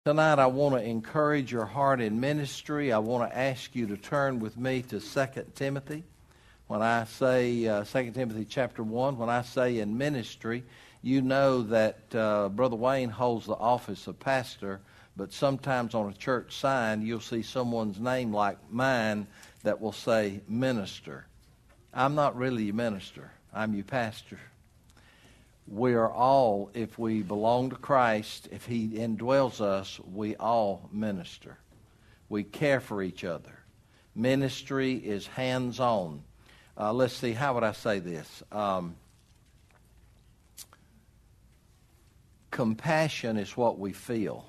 Tonight I want to encourage your heart in ministry. I want to ask you to turn with me to 2 Timothy. When I say 2 Timothy chapter 1, when I say in ministry, you know that Brother Wayne holds the office of pastor, but sometimes on a church sign you'll see someone's name like mine that will say minister. I'm not really your minister. I'm your pastor. We are all, if we belong to Christ, if He indwells us, we all minister. We care for each other. Ministry is hands-on. Let's see, how would I say this? Compassion is what we feel.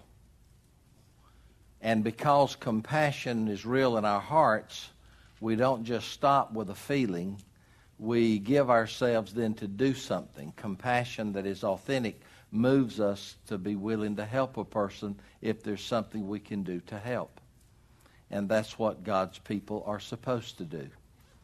And because compassion is real in our hearts, we don't just stop with a feeling. We give ourselves then to do something. Compassion that is authentic moves us to be willing to help a person if there's something we can do to help. And that's what God's people are supposed to do.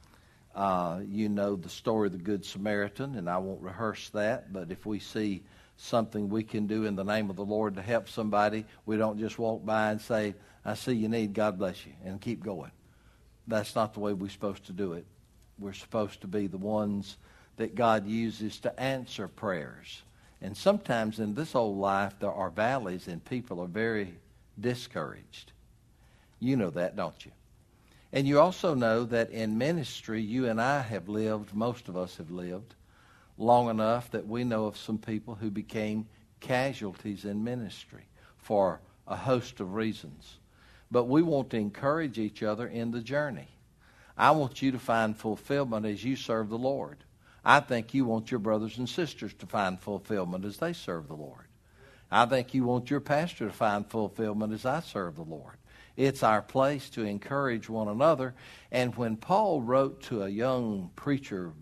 You know the story of the Good Samaritan, and I won't rehearse that, but if we see something we can do in the name of the Lord to help somebody, we don't just walk by and say, I see you need, God bless you, and keep going. That's not the way we're supposed to do it. We're supposed to be the ones that God uses to answer prayers. And sometimes in this old life there are valleys and people are very discouraged. You know that, don't you? And you also know that in ministry you and I have lived, most of us have lived, long enough that we know of some people who became casualties in ministry for a host of reasons. But we want to encourage each other in the journey. I want you to find fulfillment as you serve the Lord. I think you want your brothers and sisters to find fulfillment as they serve the Lord. I think you want your pastor to find fulfillment as I serve the Lord. It's our place to encourage one another. And when Paul wrote to a young preacher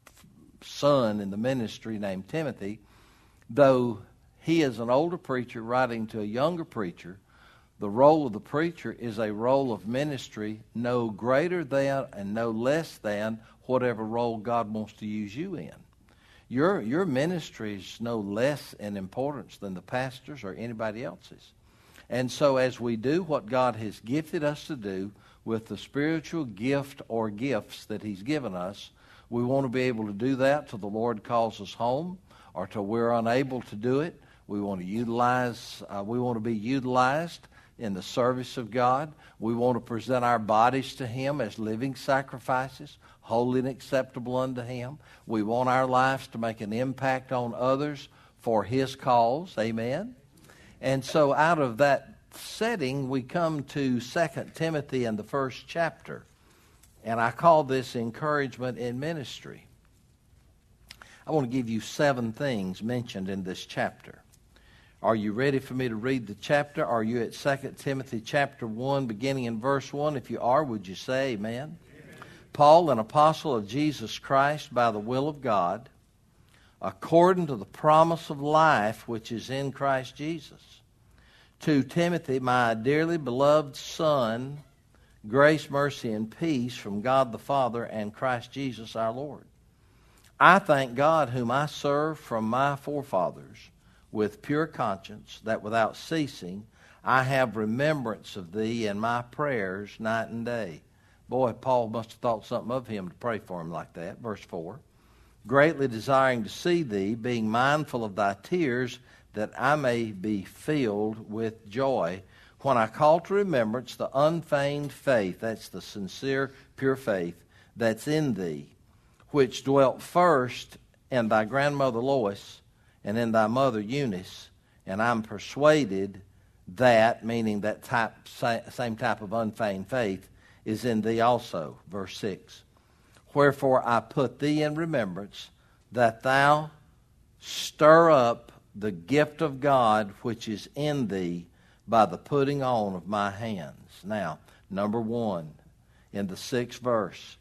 son in the ministry named Timothy, though he is an older preacher writing to a younger preacher, the role of the preacher is a role of ministry no greater than and no less than whatever role God wants to use you in. Your ministry is no less in importance than the pastor's or anybody else's. And so as we do what God has gifted us to do with the spiritual gift or gifts that He's given us, we want to be able to do that till the Lord calls us home or till we're unable to do it. We want to be utilized in the service of God. We want to present our bodies to Him as living sacrifices, holy and acceptable unto Him. We want our lives to make an impact on others for His cause. Amen? And so out of that setting, we come to 2 Timothy in the first chapter. And I call this encouragement in ministry. I want to give you 7 things mentioned in this chapter. Are you ready for me to read the chapter? Are you at 2 Timothy chapter 1, beginning in verse 1? If you are, would you say amen? Amen. Paul, an apostle of Jesus Christ by the will of God, according to the promise of life which is in Christ Jesus. To Timothy, my dearly beloved son, grace, mercy, and peace from God the Father and Christ Jesus our Lord. I thank God whom I serve from my forefathers, with pure conscience, that without ceasing I have remembrance of thee in my prayers night and day. Boy, Paul must have thought something of him to pray for him like that. Verse 4. Greatly desiring to see thee, being mindful of thy tears, that I may be filled with joy, when I call to remembrance the unfeigned faith, that's the sincere, pure faith, that's in thee, which dwelt first in thy grandmother Lois, and in thy mother Eunice, and I'm persuaded that, meaning that same type of unfeigned faith, is in thee also. Verse 6. Wherefore I put thee in remembrance, that thou stir up the gift of God which is in thee by the putting on of my hands. Now, number 1, in the 6th verse,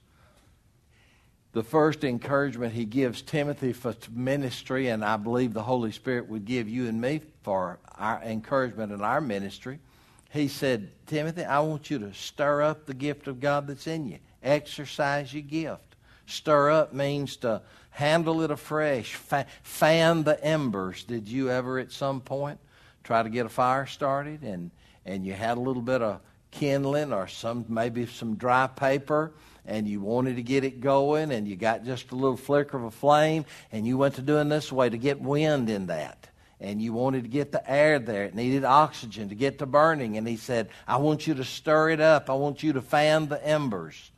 the first encouragement he gives Timothy for ministry, and I believe the Holy Spirit would give you and me for our encouragement in our ministry. He said, Timothy, I want you to stir up the gift of God that's in you. Exercise your gift. Stir up means to handle it afresh. Fan the embers. Did you ever at some point try to get a fire started, and you had a little bit of kindling or maybe some dry paper, and you wanted to get it going, and you got just a little flicker of a flame, and you went to doing this way to get wind in that. And you wanted to get the air there. It needed oxygen to get to burning. And he said, I want you to stir it up. I want you to fan the embers.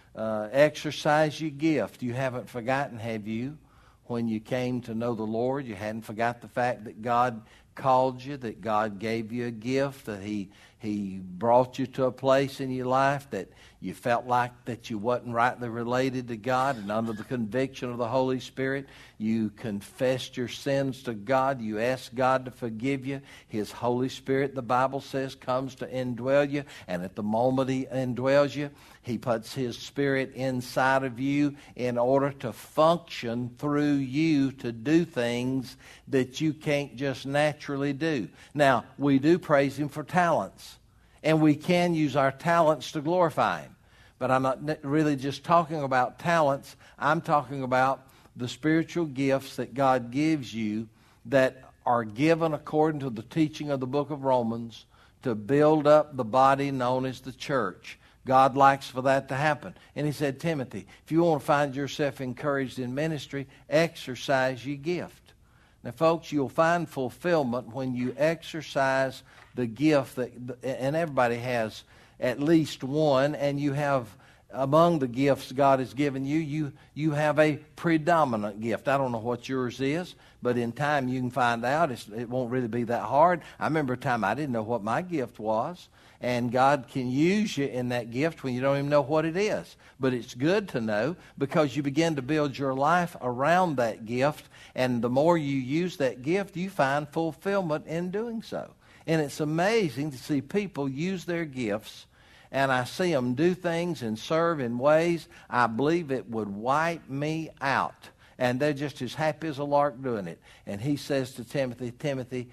Exercise your gift. You haven't forgotten, have you, when you came to know the Lord? You hadn't forgot the fact that God called you, that God gave you a gift, that He brought you to a place in your life that you felt like that you wasn't rightly related to God, and under the conviction of the Holy Spirit, you confessed your sins to God. You asked God to forgive you. His Holy Spirit, the Bible says, comes to indwell you, and at the moment He indwells you, He puts His Spirit inside of you in order to function through you to do things that you can't just naturally do. Now, we do praise Him for talents, and we can use our talents to glorify Him. But I'm not really just talking about talents. I'm talking about the spiritual gifts that God gives you that are given according to the teaching of the book of Romans to build up the body known as the church. God likes for that to happen. And He said, Timothy, if you want to find yourself encouraged in ministry, exercise your gift. Now, folks, you'll find fulfillment when you exercise the gift and everybody has at least one, and you have, among the gifts God has given you, you have a predominant gift. I don't know what yours is, but in time you can find out. It won't really be that hard. I remember a time I didn't know what my gift was, and God can use you in that gift when you don't even know what it is. But it's good to know, because you begin to build your life around that gift, and the more you use that gift, you find fulfillment in doing so. And it's amazing to see people use their gifts, and I see them do things and serve in ways I believe it would wipe me out. And they're just as happy as a lark doing it. And he says to Timothy, Timothy,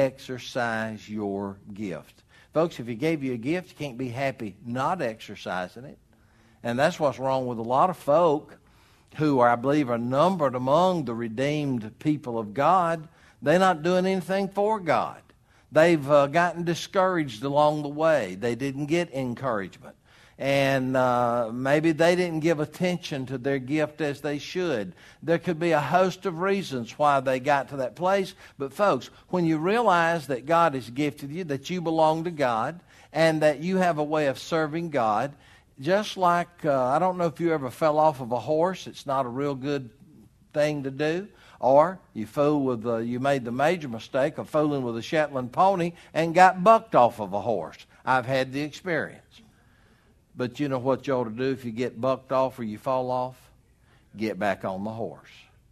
exercise your gift. Folks, if He gave you a gift, you can't be happy not exercising it. And that's what's wrong with a lot of folk who I believe are numbered among the redeemed people of God. They're not doing anything for God. They've gotten discouraged along the way. They didn't get encouragement. And maybe they didn't give attention to their gift as they should. There could be a host of reasons why they got to that place. But folks, when you realize that God has gifted you, that you belong to God, and that you have a way of serving God, just like, I don't know if you ever fell off of a horse. It's not a real good thing to do. Or you made the major mistake of fooling with a Shetland pony and got bucked off of a horse. I've had the experience. But you know what you ought to do if you get bucked off or you fall off? Get back on the horse.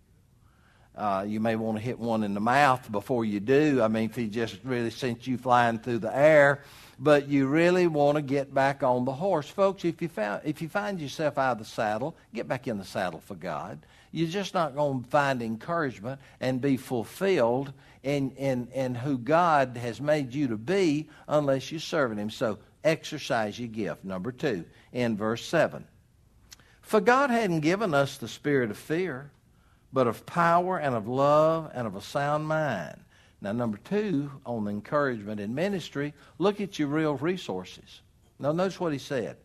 You may want to hit one in the mouth before you do. I mean, if he just really sent you flying through the air. But you really want to get back on the horse. Folks, if you find yourself out of the saddle, get back in the saddle for God. You're just not going to find encouragement and be fulfilled in who God has made you to be unless you're serving Him. So exercise your gift. Number 2, in verse 7. For God hadn't given us the spirit of fear, but of power and of love and of a sound mind. Now, number 2, on encouragement in ministry, look at your real resources. Now, notice what he said.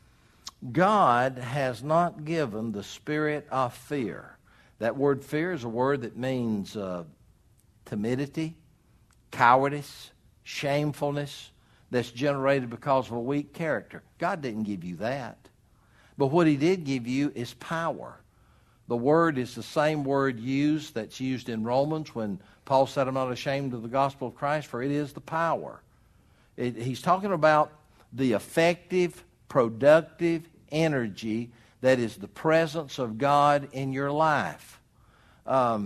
God has not given the spirit of fear. That word fear is a word that means timidity, cowardice, shamefulness that's generated because of a weak character. God didn't give you that. But what He did give you is power. The word is the same word that's used in Romans when Paul said, I'm not ashamed of the gospel of Christ, for it is the power. He's talking about the effective, productive energy that is the presence of God in your life. I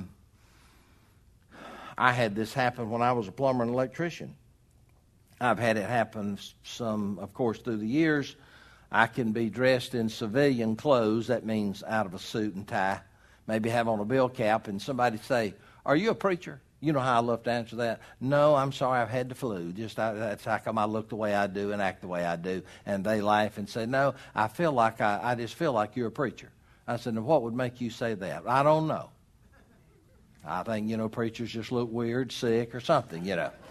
had this happen when I was a plumber and electrician. I've had it happen some, of course, through the years. I can be dressed in civilian clothes. That means out of a suit and tie. Maybe have on a bill cap, and somebody say, are you a preacher? You know how I love to answer that. No, I'm sorry, I've had the flu. That's how come I look the way I do and act the way I do. And they laugh and say, no, I just feel like you're a preacher. I said, now what would make you say that? I don't know. I think, preachers just look weird, sick, or something,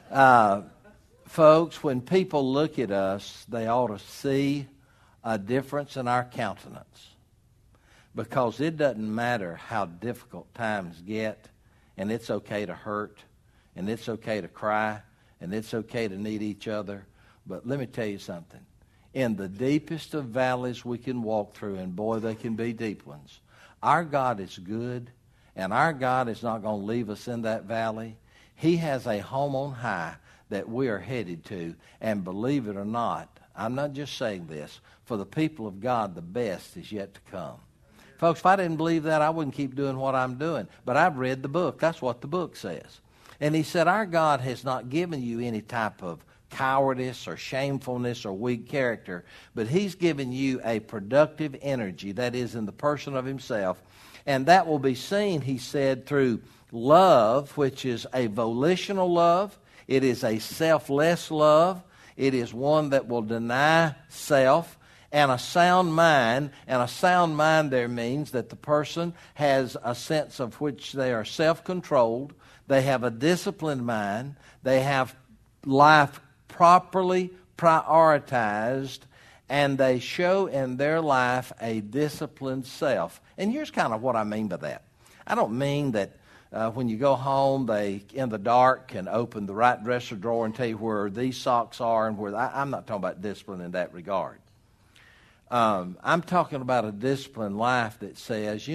Folks, when people look at us, they ought to see a difference in our countenance. Because it doesn't matter how difficult times get, and it's okay to hurt, and it's okay to cry, and it's okay to need each other. But let me tell you something. In the deepest of valleys we can walk through, and boy, they can be deep ones, our God is good, and our God is not going to leave us in that valley. He has a home on high that we are headed to, and believe it or not, I'm not just saying this, for the people of God, the best is yet to come. Folks, if I didn't believe that, I wouldn't keep doing what I'm doing. But I've read the book. That's what the book says. And he said, our God has not given you any type of cowardice or shamefulness or weak character, but he's given you a productive energy that is in the person of himself. And that will be seen, he said, through love, which is a volitional love. It is a selfless love. It is one that will deny self. And a sound mind, and a sound mind there means that the person has a sense of which they are self-controlled, they have a disciplined mind, they have life properly prioritized, and they show in their life a disciplined self. And here's kind of what I mean by that. I don't mean that when you go home, they, in the dark, can open the right dresser drawer and tell you where these socks are and where... I'm not talking about discipline in that regard. I'm talking about a disciplined life that says,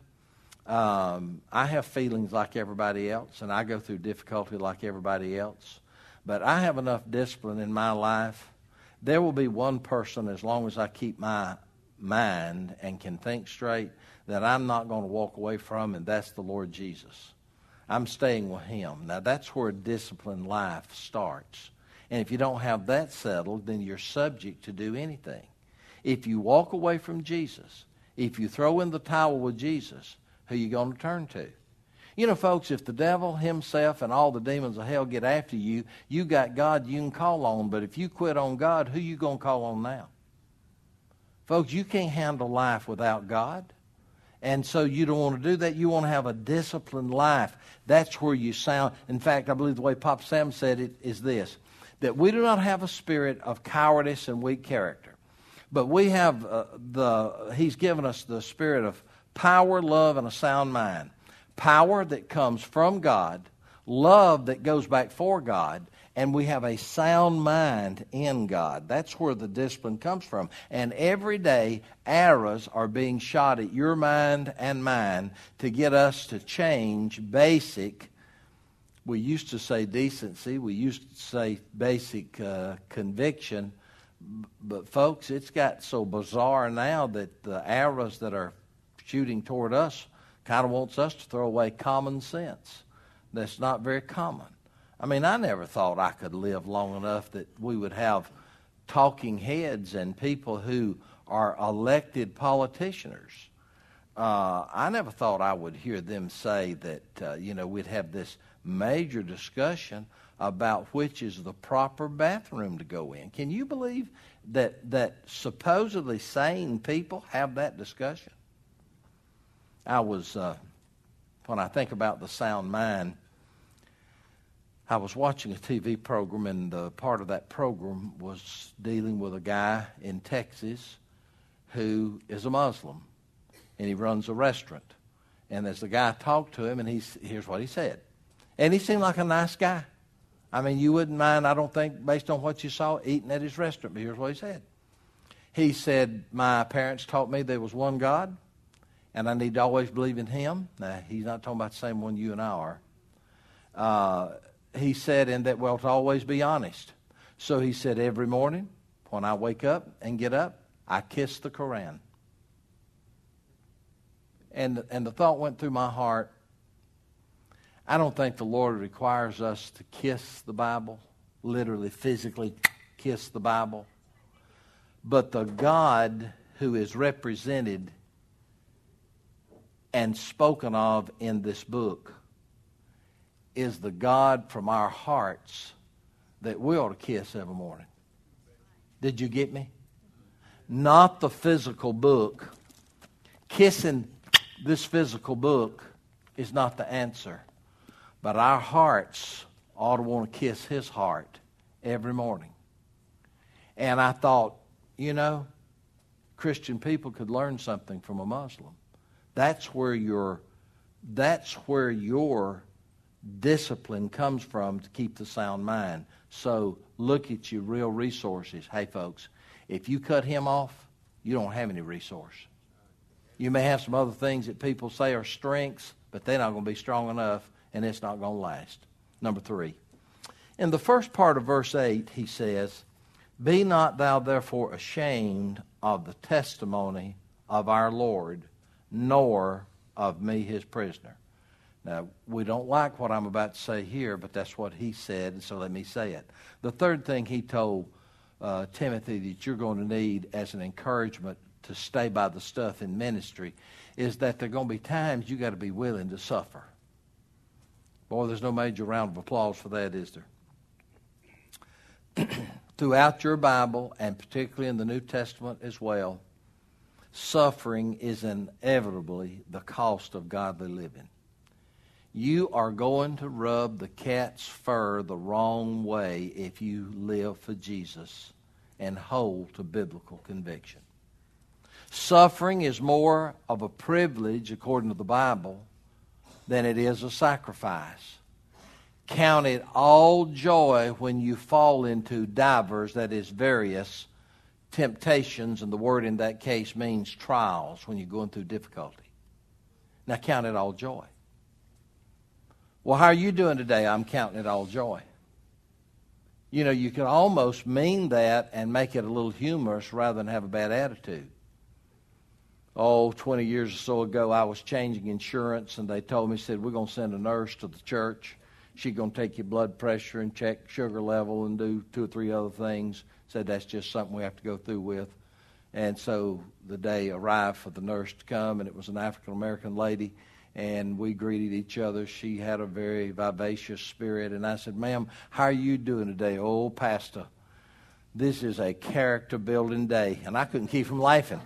I have feelings like everybody else, and I go through difficulty like everybody else, but I have enough discipline in my life. There will be one person, as long as I keep my mind and can think straight, that I'm not going to walk away from, and that's the Lord Jesus. I'm staying with him. Now, that's where a disciplined life starts. And if you don't have that settled, then you're subject to do anything. If you walk away from Jesus, if you throw in the towel with Jesus, who are you going to turn to? Folks, if the devil himself and all the demons of hell get after you, you got God you can call on. But if you quit on God, who you going to call on now? Folks, you can't handle life without God. And so you don't want to do that. You want to have a disciplined life. That's where you sound. In fact, I believe the way Papa Sam said it is this, that we do not have a spirit of cowardice and weak character. But we have he's given us the spirit of power, love, and a sound mind. Power that comes from God, love that goes back for God, and we have a sound mind in God. That's where the discipline comes from. And every day, arrows are being shot at your mind and mine to get us to change basic, we used to say decency, we used to say basic conviction. But folks, it's got so bizarre now that the arrows that are shooting toward us kind of wants us to throw away common sense. That's not very common. I mean, I never thought I could live long enough that we would have talking heads and people who are elected politicians. I never thought I would hear them say that, we'd have this major discussion about which is the proper bathroom to go in. Can you believe that supposedly sane people have that discussion? When I think about the sound mind, I was watching a TV program, and the part of that program was dealing with a guy in Texas who is a Muslim, and he runs a restaurant. And as the guy talked to him, and here's what he said. And he seemed like a nice guy. I mean, you wouldn't mind, I don't think, based on what you saw, eating at his restaurant. But here's what he said. He said, my parents taught me there was one God, and I need to always believe in him. Now, he's not talking about the same one you and I are. He said, and that, to always be honest. So he said, every morning when I wake up and get up, I kiss the Koran. And the thought went through my heart, I don't think the Lord requires us to kiss the Bible, literally, physically kiss the Bible. But the God who is represented and spoken of in this book is the God from our hearts that we ought to kiss every morning. Did you get me? Not the physical book. Kissing this physical book is not the answer. But our hearts ought to want to kiss his heart every morning. And I thought, Christian people could learn something from a Muslim. That's where your discipline comes from to keep the sound mind. So look at your real resources. Hey, folks, if you cut him off, you don't have any resource. You may have some other things that people say are strengths, but they're not going to be strong enough, and it's not going to last. Number 3. In the first part of verse 8, he says, "Be not thou therefore ashamed of the testimony of our Lord, nor of me his prisoner." Now, we don't like what I'm about to say here, but that's what he said, and so let me say it. The third thing he told Timothy that you're going to need as an encouragement to stay by the stuff in ministry is that there are going to be times you got to be willing to suffer. Boy, there's no major round of applause for that, is there? Throughout your Bible, and particularly in the New Testament as well, suffering is inevitably the cost of godly living. You are going to rub the cat's fur the wrong way if you live for Jesus and hold to biblical conviction. Suffering is more of a privilege, according to the Bible, than it is a sacrifice. Count it all joy when you fall into divers, that is, various temptations, and the word in that case means trials, when you're going through difficulty. Now count it all joy. Well, how are you doing today? I'm counting it all joy. You can almost mean that and make it a little humorous rather than have a bad attitude. 20 years or so ago, I was changing insurance, and they told me, said, we're going to send a nurse to the church. She's going to take your blood pressure and check sugar level and do 2 or 3 other things. Said that's just something we have to go through with. And so the day arrived for the nurse to come, and it was an African-American lady, and we greeted each other. She had a very vivacious spirit, and I said, "Ma'am, how are you doing today?" "Oh, Pastor, this is a character-building day." And I couldn't keep from laughing.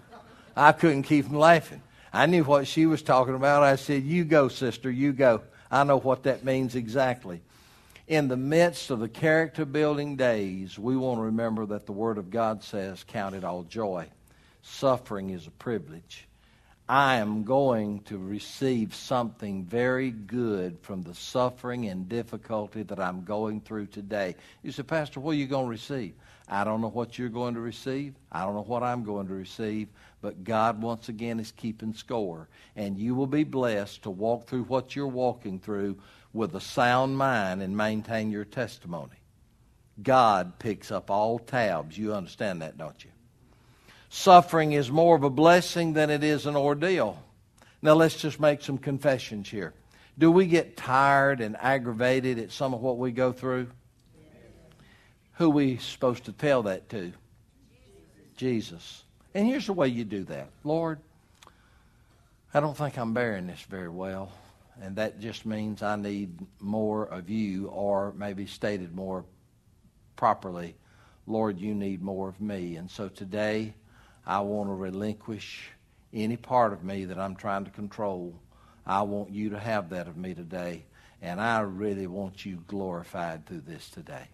I knew what she was talking about. I said, "You go, sister, you go. I know what that means exactly." In the midst of the character-building days, we want to remember that the Word of God says, count it all joy. Suffering is a privilege. I am going to receive something very good from the suffering and difficulty that I'm going through today. You say, "Pastor, what are you going to receive?" I don't know what you're going to receive. I don't know what I'm going to receive. But God, once again, is keeping score. And you will be blessed to walk through what you're walking through with a sound mind and maintain your testimony. God picks up all tabs. You understand that, don't you? Suffering is more of a blessing than it is an ordeal. Now let's just make some confessions here. Do we get tired and aggravated at some of what we go through? Who are we supposed to tell that to? Jesus. And here's the way you do that. "Lord, I don't think I'm bearing this very well. And that just means I need more of you," or maybe stated more properly, "Lord, you need more of me. And so today I want to relinquish any part of me that I'm trying to control. I want you to have that of me today. And I really want you glorified through this today."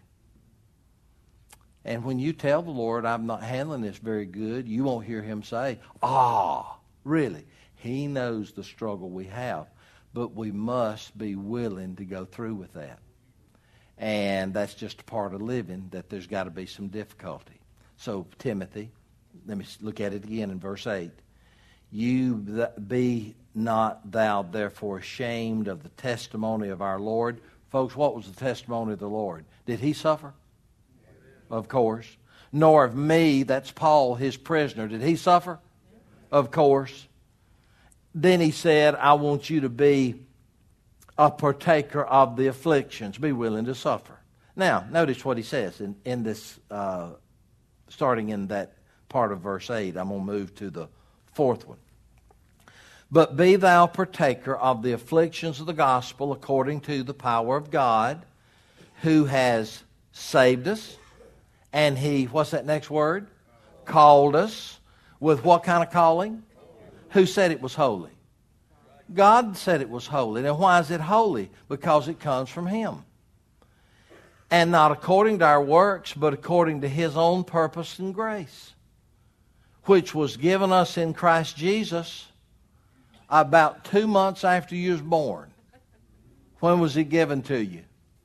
And when you tell the Lord, "I'm not handling this very good," you won't hear him say, really? He knows the struggle we have. But we must be willing to go through with that. And that's just a part of living, that there's got to be some difficulty. So, Timothy, let me look at it again in verse 8. "You be not thou therefore ashamed of the testimony of our Lord." Folks, what was the testimony of the Lord? Did he suffer? Of course. "Nor of me," that's Paul, his prisoner. Did he suffer? Of course. Then he said, "I want you to be a partaker of the afflictions." Be willing to suffer. Now, notice what he says in this, starting in that part of verse 8. I'm going to move to the fourth one. "But be thou partaker of the afflictions of the gospel according to the power of God, who has saved us." And he, what's that next word? Called us. With what kind of calling? Who said it was holy? God said it was holy. Now why is it holy? Because it comes from him. And not according to our works, but according to His own purpose and grace, which was given us in Christ Jesus about 2 months after you was born. When was it given to you?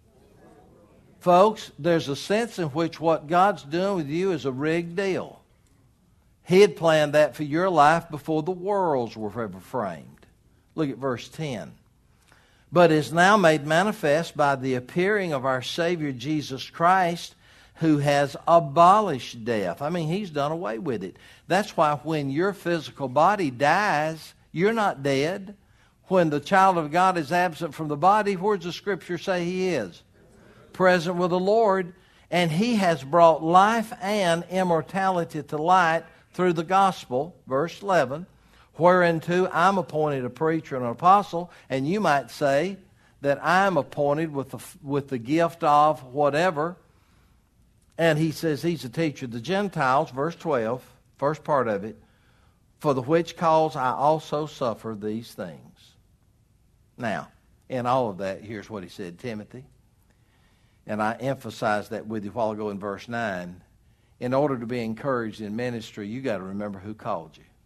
Folks, there's a sense in which what God's doing with you is a rigged deal. He had planned that for your life before the worlds were ever framed. Look at verse 10. But is now made manifest by the appearing of our Savior Jesus Christ, who has abolished death. I mean, He's done away with it. That's why when your physical body dies, you're not dead. When the child of God is absent from the body, where does the Scripture say he is? Present with the Lord. And He has brought life and immortality to light through the gospel, verse 11, whereunto I'm appointed a preacher and an apostle, and you might say that I'm appointed with the gift of whatever. And he says he's a teacher of the Gentiles, verse 12, first part of it, for the which cause I also suffer these things. Now, in all of that, here's what he said, Timothy. And I emphasized that with you a while ago in verse 9. In order to be encouraged in ministry, you got to remember who called you.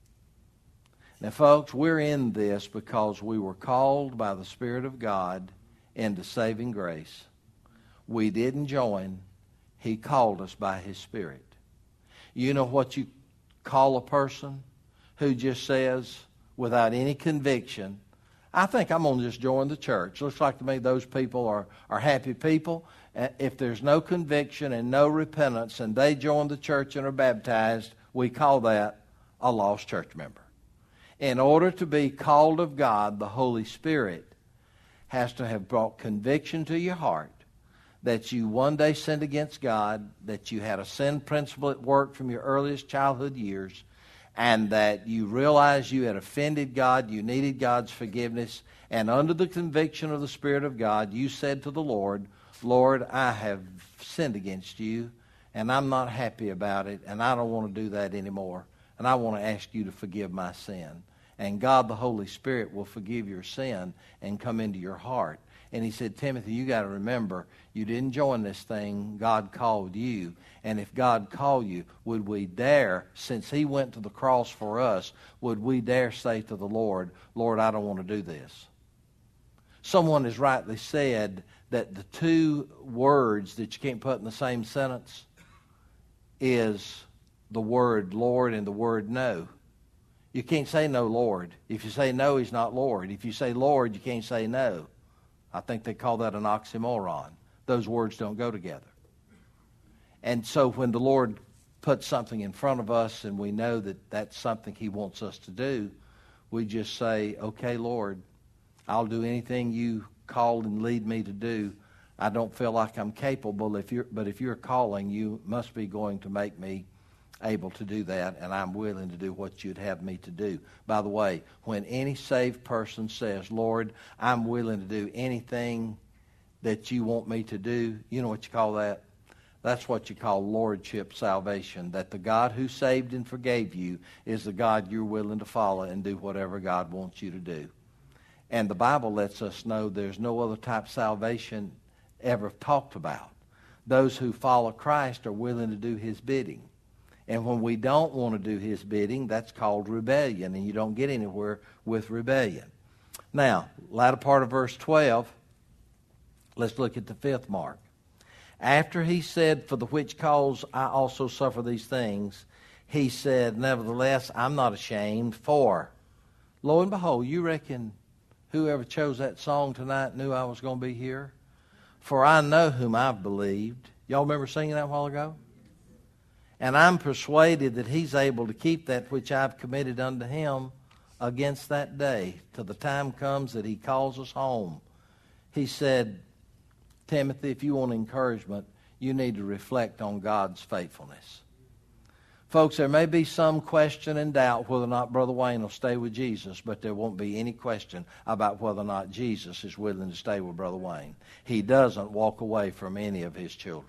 Now, folks, we're in this because we were called by the Spirit of God into saving grace. We didn't join. He called us by His Spirit. You know what you call a person who just says, without any conviction, I think I'm going to just join the church. Looks like to me those people are happy people. If there's no conviction and no repentance and they join the church and are baptized, we call that a lost church member. In order to be called of God, the Holy Spirit has to have brought conviction to your heart that you one day sinned against God, that you had a sin principle at work from your earliest childhood years, and that you realized you had offended God, you needed God's forgiveness, and under the conviction of the Spirit of God, you said to the Lord, Lord, I have sinned against you, and I'm not happy about it, and I don't want to do that anymore, and I want to ask you to forgive my sin. And God, the Holy Spirit, will forgive your sin and come into your heart. And he said, Timothy, you got to remember, you didn't join this thing. God called you. And if God called you, would we dare, since He went to the cross for us, would we dare say to the Lord, Lord, I don't want to do this? Someone has rightly said that the two words that you can't put in the same sentence is the word Lord and the word no. You can't say no, Lord. If you say no, He's not Lord. If you say Lord, you can't say no. I think they call that an oxymoron. Those words don't go together. And so when the Lord puts something in front of us and we know that that's something He wants us to do, we just say, okay, Lord, I'll do anything you call and lead me to do. I don't feel like I'm capable, but if you're calling, you must be going to make me able to do that, and I'm willing to do what you'd have me to do. By the way, when any saved person says, Lord, I'm willing to do anything that you want me to do, you know what you call that? That's what you call lordship salvation, that the God who saved and forgave you is the God you're willing to follow and do whatever God wants you to do. And the Bible lets us know there's no other type of salvation ever talked about. Those who follow Christ are willing to do His bidding. And when we don't want to do His bidding, that's called rebellion, and you don't get anywhere with rebellion. Now, latter part of verse 12, let's look at the fifth mark. After he said, for the which cause I also suffer these things, he said, nevertheless, I'm not ashamed, for, lo and behold, you reckon whoever chose that song tonight knew I was going to be here? For I know whom I've believed. Y'all remember singing that a while ago? And I'm persuaded that He's able to keep that which I've committed unto Him against that day, till the time comes that He calls us home. He said, Timothy, if you want encouragement, you need to reflect on God's faithfulness. Folks, there may be some question and doubt whether or not Brother Wayne will stay with Jesus, but there won't be any question about whether or not Jesus is willing to stay with Brother Wayne. He doesn't walk away from any of His children.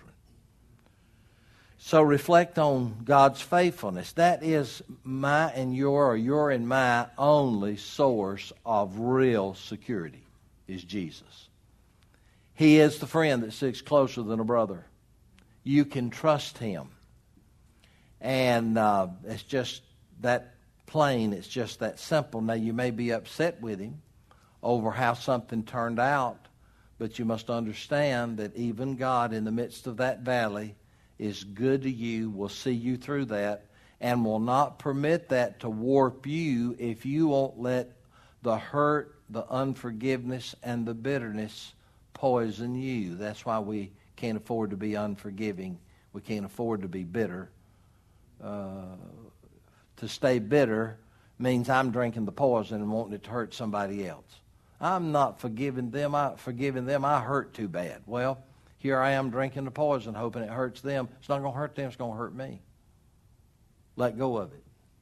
So reflect on God's faithfulness. That is my and your, or your and my only source of real security, is Jesus. He is the friend that sticks closer than a brother. You can trust him. And it's just that plain. It's just that simple. Now, you may be upset with him over how something turned out, but you must understand that even God, in the midst of that valley, is good to you, will see you through that, and will not permit that to warp you if you won't let the hurt, the unforgiveness, and the bitterness poison you. That's why we can't afford to be unforgiving. We can't afford to be bitter. To stay bitter means I'm drinking the poison and wanting it to hurt somebody else. I'm not forgiving them. I hurt too bad. Well, here I am drinking the poison, hoping it hurts them. It's not going to hurt them. It's going to hurt me. Let go of it.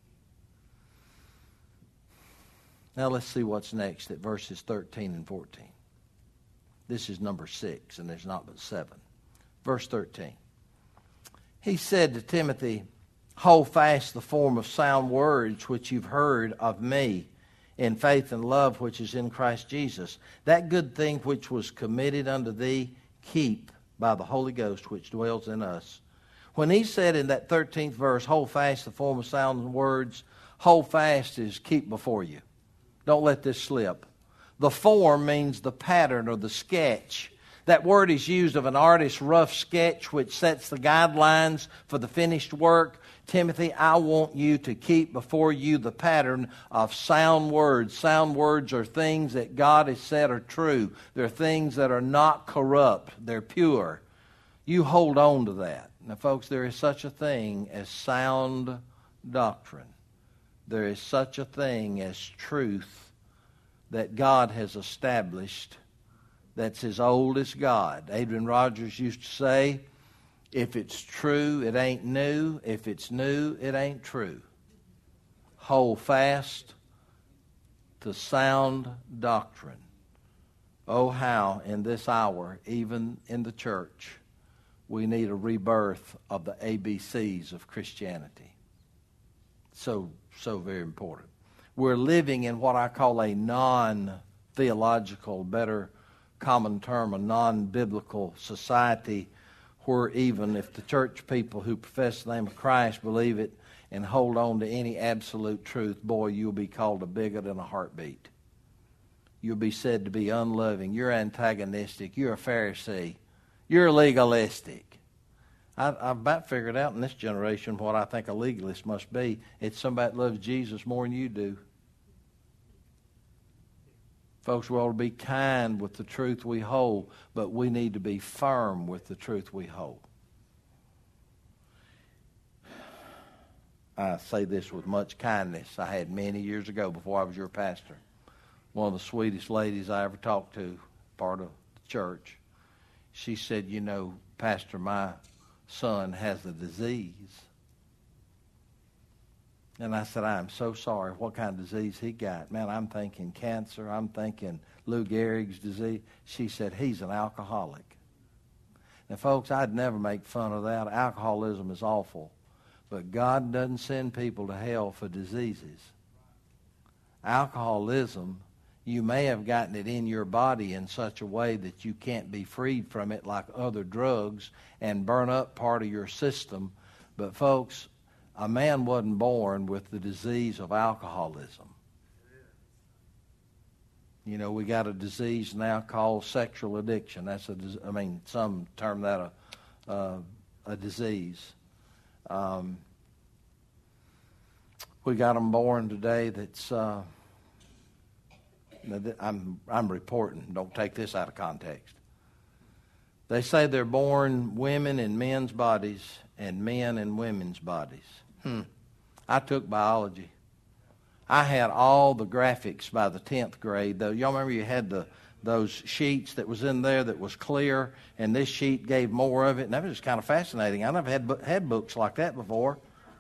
Now let's see what's next at verses 13 and 14. This is number 6, and there's not but 7. Verse 13. He said to Timothy, hold fast the form of sound words which you've heard of me in faith and love which is in Christ Jesus. That good thing which was committed unto thee, keep by the Holy Ghost which dwells in us. When he said in that 13th verse, hold fast the form of sound words, hold fast is keep before you. Don't let this slip. The form means the pattern or the sketch. That word is used of an artist's rough sketch which sets the guidelines for the finished work. Timothy, I want you to keep before you the pattern of sound words. Sound words are things that God has said are true. They're things that are not corrupt. They're pure. You hold on to that. Now, folks, there is such a thing as sound doctrine. There is such a thing as truth that God has established that's as old as God. Adrian Rogers used to say, if it's true, it ain't new. If it's new, it ain't true. Hold fast to sound doctrine. Oh, how in this hour, even in the church, we need a rebirth of the ABCs of Christianity. So very important. We're living in what I call a non-theological, better common term, a non-biblical society where even if the church people who profess the name of Christ believe it and hold on to any absolute truth, boy, you'll be called a bigot in a heartbeat. You'll be said to be unloving. You're antagonistic. You're a Pharisee. You're legalistic. I've about figured out in this generation what I think a legalist must be. It's somebody that loves Jesus more than you do. Folks, we ought to be kind with the truth we hold, but we need to be firm with the truth we hold. I say this with much kindness. I had many years ago before I was your pastor. One of the sweetest ladies I ever talked to, part of the church, she said, you know, Pastor, my son has a disease. And I said, I'm so sorry. What kind of disease he got? Man, I'm thinking cancer. I'm thinking Lou Gehrig's disease. She said, he's an alcoholic. Now, folks, I'd never make fun of that. Alcoholism is awful. But God doesn't send people to hell for diseases. Alcoholism, you may have gotten it in your body in such a way that you can't be freed from it like other drugs and burn up part of your system. But, folks, a man wasn't born with the disease of alcoholism. You know, we got a disease now called sexual addiction. That's some term that a disease. We got them born today that's, I'm reporting, don't take this out of context. They say they're born women in men's bodies and men in women's bodies. I took biology. I had all the graphics by the 10th grade. Though, y'all remember you had those sheets that was in there that was clear, and this sheet gave more of it, and that was just kind of fascinating. I never had books like that before.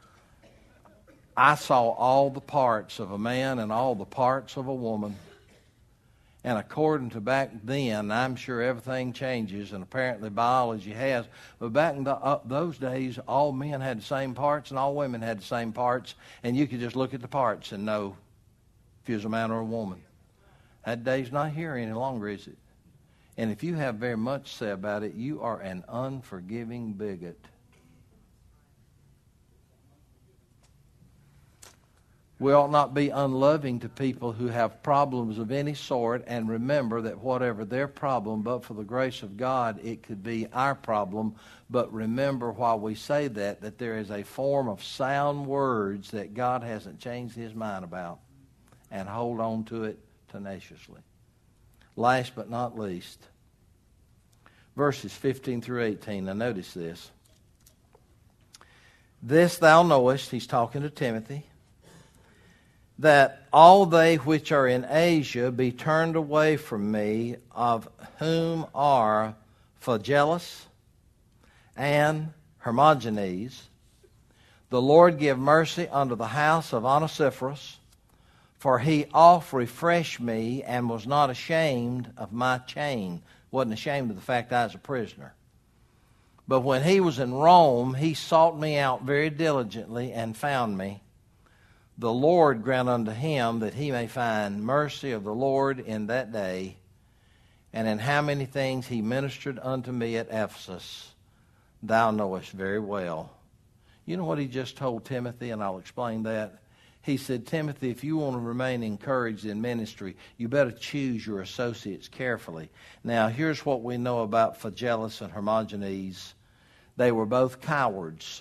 I saw all the parts of a man and all the parts of a woman. And according to back then, I'm sure everything changes, and apparently biology has. But back in those days, all men had the same parts and all women had the same parts, and you could just look at the parts and know if you was a man or a woman. That day's not here any longer, is it? And if you have very much to say about it, you are an unforgiving bigot. We ought not be unloving to people who have problems of any sort, and remember that whatever their problem, but for the grace of God, it could be our problem. But remember while we say that there is a form of sound words that God hasn't changed His mind about, and hold on to it tenaciously. Last but not least, verses 15 through 18. Now notice this. This thou knowest, he's talking to Timothy, that all they which are in Asia be turned away from me, of whom are Phygellus and Hermogenes. The Lord give mercy unto the house of Onesiphorus, for he oft refreshed me, and was not ashamed of my chain. Wasn't ashamed of the fact I was a prisoner. But when he was in Rome, he sought me out very diligently, and found me. The Lord grant unto him that he may find mercy of the Lord in that day. And in how many things he ministered unto me at Ephesus, thou knowest very well. You know what he just told Timothy, and I'll explain that. He said, Timothy, if you want to remain encouraged in ministry, you better choose your associates carefully. Now, here's what we know about Phygellus and Hermogenes. They were both cowards.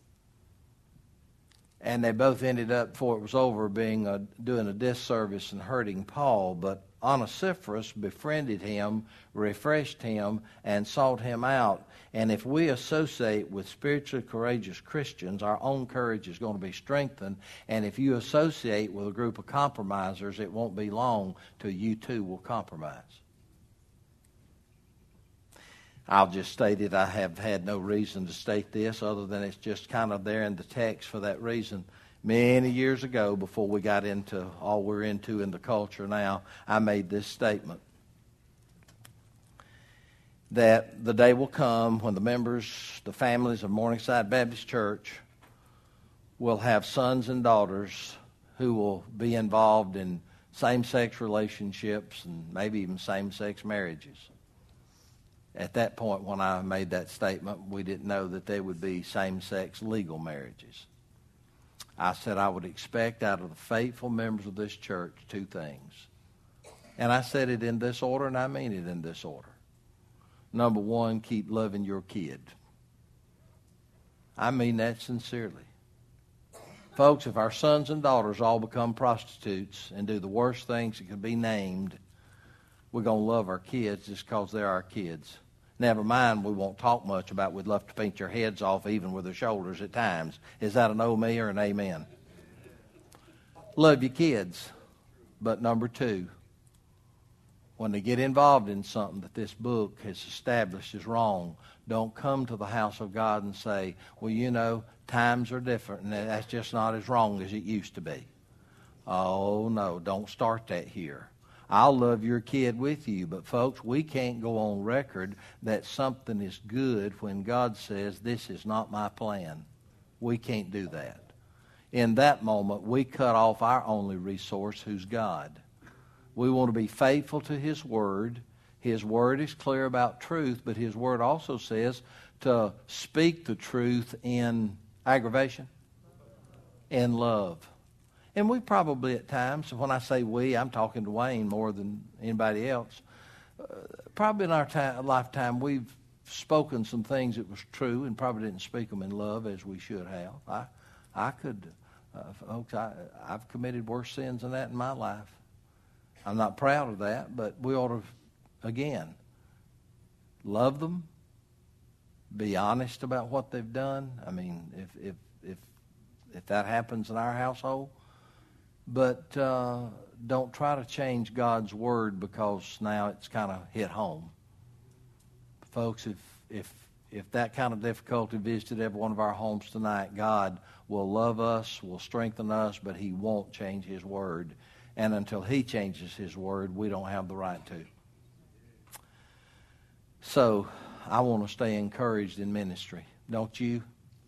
And they both ended up, before it was over, being doing a disservice and hurting Paul. But Onesiphorus befriended him, refreshed him, and sought him out. And if we associate with spiritually courageous Christians, our own courage is going to be strengthened. And if you associate with a group of compromisers, it won't be long till you too will compromise. I'll just state it. I have had no reason to state this other than it's just kind of there in the text for that reason. Many years ago, before we got into all we're into in the culture now, I made this statement. That the day will come when the members, the families of Morningside Baptist Church will have sons and daughters who will be involved in same-sex relationships and maybe even same-sex marriages. At that point, when I made that statement, we didn't know that there would be same-sex legal marriages. I said I would expect out of the faithful members of this church two things. And I said it in this order, and I mean it in this order. Number one, keep loving your kid. I mean that sincerely. Folks, if our sons and daughters all become prostitutes and do the worst things that could be named, we're going to love our kids just because they're our kids. Never mind, we won't talk much about we'd love to paint your heads off even with their shoulders at times. Is that an oh me or an amen? Love your kids. But number two, when they get involved in something that this book has established is wrong, don't come to the house of God and say, well, you know, times are different and that's just not as wrong as it used to be. Oh, no, don't start that here. I'll love your kid with you, but folks, we can't go on record that something is good when God says this is not my plan. We can't do that. In that moment, we cut off our only resource, who's God. We want to be faithful to His Word. His Word is clear about truth, but His Word also says to speak the truth in aggravation, in love. And we probably at times, when I say we, I'm talking to Wayne more than anybody else. Probably in our lifetime, we've spoken some things that was true and probably didn't speak them in love as we should have. Folks, I've committed worse sins than that in my life. I'm not proud of that, but we ought to, again, love them, be honest about what they've done. I mean, if that happens in our household. But don't try to change God's Word because now it's kind of hit home. Folks, if that kind of difficulty visited every one of our homes tonight, God will love us, will strengthen us, but He won't change His Word. And until He changes His Word, we don't have the right to. So I want to stay encouraged in ministry. Don't you?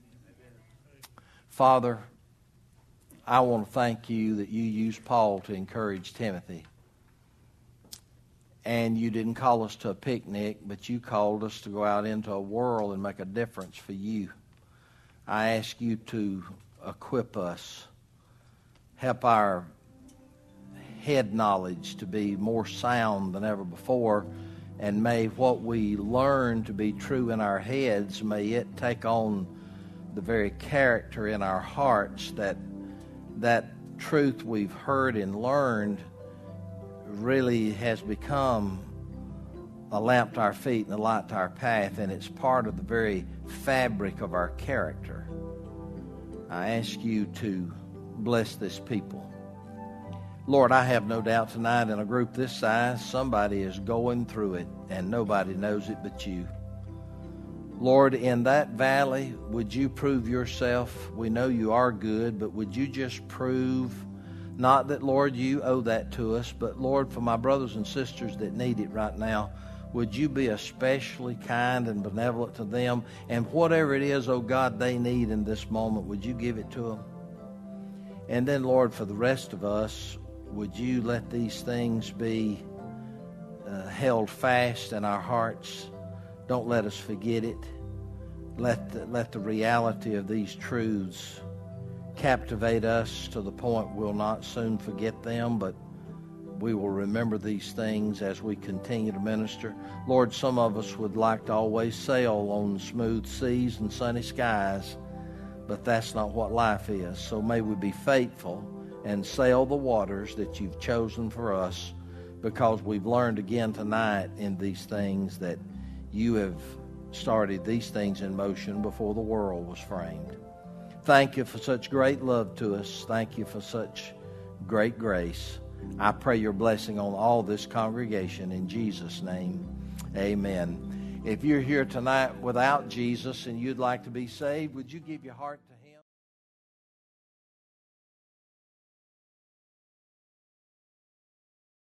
Father, I want to thank You that You used Paul to encourage Timothy. And you didn't call us to a picnic, but you called us to go out into a world and make a difference for you. I ask you to equip us, help our head knowledge to be more sound than ever before, and may what we learn to be true in our heads, may it take on the very character in our hearts that truth we've heard and learned really has become a lamp to our feet and a light to our path, and it's part of the very fabric of our character. I ask you to bless this people. Lord, I have no doubt tonight in a group this size, somebody is going through it, and nobody knows it but you. Lord, in that valley, would you prove yourself? We know you are good, but would you just prove, not that, Lord, you owe that to us, but, Lord, for my brothers and sisters that need it right now, would you be especially kind and benevolent to them? And whatever it is, oh God, they need in this moment, would you give it to them? And then, Lord, for the rest of us, would you let these things be held fast in our hearts? Don't let us forget it. Let the reality of these truths captivate us to the point we'll not soon forget them, but we will remember these things as we continue to minister. Lord, some of us would like to always sail on smooth seas and sunny skies, but that's not what life is. So may we be faithful and sail the waters that you've chosen for us, because we've learned again tonight in these things that you have started these things in motion before the world was framed. Thank you for such great love to us. Thank you for such great grace. I pray your blessing on all this congregation in Jesus' name. Amen. If you're here tonight without Jesus and you'd like to be saved, would you give your heart to him?